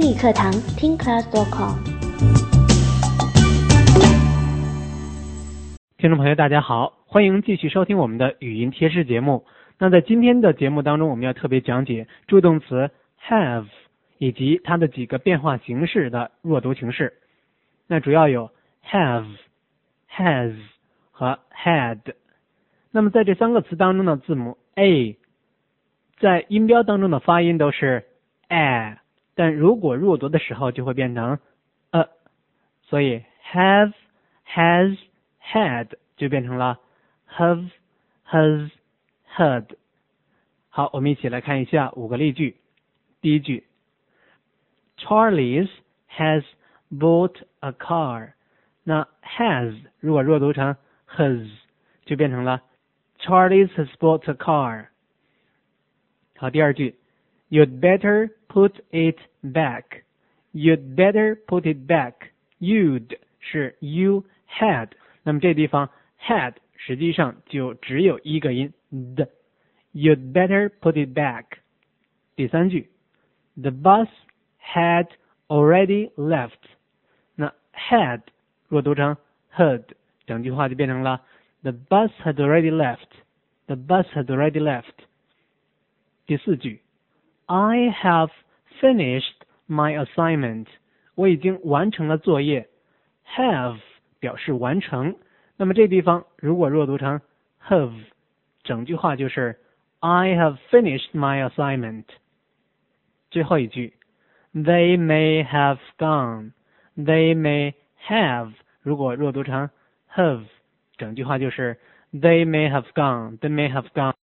英语课堂听 class.com。 听众朋友大家好，欢迎继续收听我们的语音贴士节目。那在今天的节目当中，我们要特别讲解助动词 have 以及它的几个变化形式的弱读形式。那主要有 have、has 和 had。那么在这三个词当中的字母 a 在音标当中的发音都是 a， 但如果弱读的时候就会变成所以 have、has、had 就变成了 have、has、had。 好，我们一起来看一下5个例句。第一句 Charlie has bought a car。 那 has 如果弱读成 has 就变成了 Charlie has bought a car。 好，第二句 You'd better put it back。 You'd better put it back。 You'd 是 you had， 那么这地方 had 实际上就只有一个音的。You'd better put it back。 第三句 The bus had already left。 那 had 若读成 had， 整句话就变成了 The bus had already left。 The bus had already left。 第四句 I have finished my assignment。 我已经完成了作业。 have 表示完成，那么这地方如果弱读成 have， 整句话就是 I have finished my assignment。 最后一句 They may have gone。 They may have 如果弱读成 have， 整句话就是 They may have gone。 They may have gone。